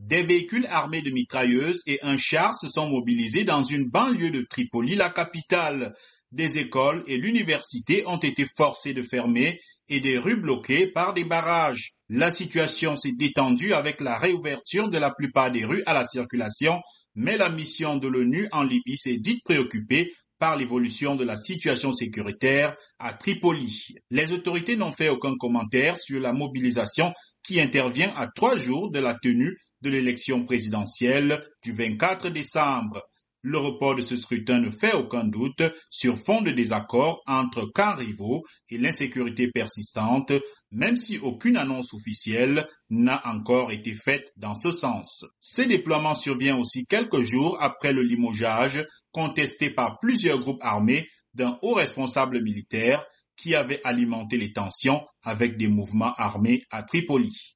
Des véhicules armés de mitrailleuses et un char se sont mobilisés dans une banlieue de Tripoli, la capitale. Des écoles et l'université ont été forcées de fermer et des rues bloquées par des barrages. La situation s'est détendue avec la réouverture de la plupart des rues à la circulation, mais la mission de l'ONU en Libye s'est dite préoccupée par l'évolution de la situation sécuritaire à Tripoli. Les autorités n'ont fait aucun commentaire sur la mobilisation qui intervient à 3 jours de la tenue de l'élection présidentielle du 24 décembre. Le report de ce scrutin ne fait aucun doute sur fond de désaccord entre camps rivaux et l'insécurité persistante, même si aucune annonce officielle n'a encore été faite dans ce sens. Ce déploiement survient aussi quelques jours après le limogeage contesté par plusieurs groupes armés d'un haut responsable militaire qui avait alimenté les tensions avec des mouvements armés à Tripoli.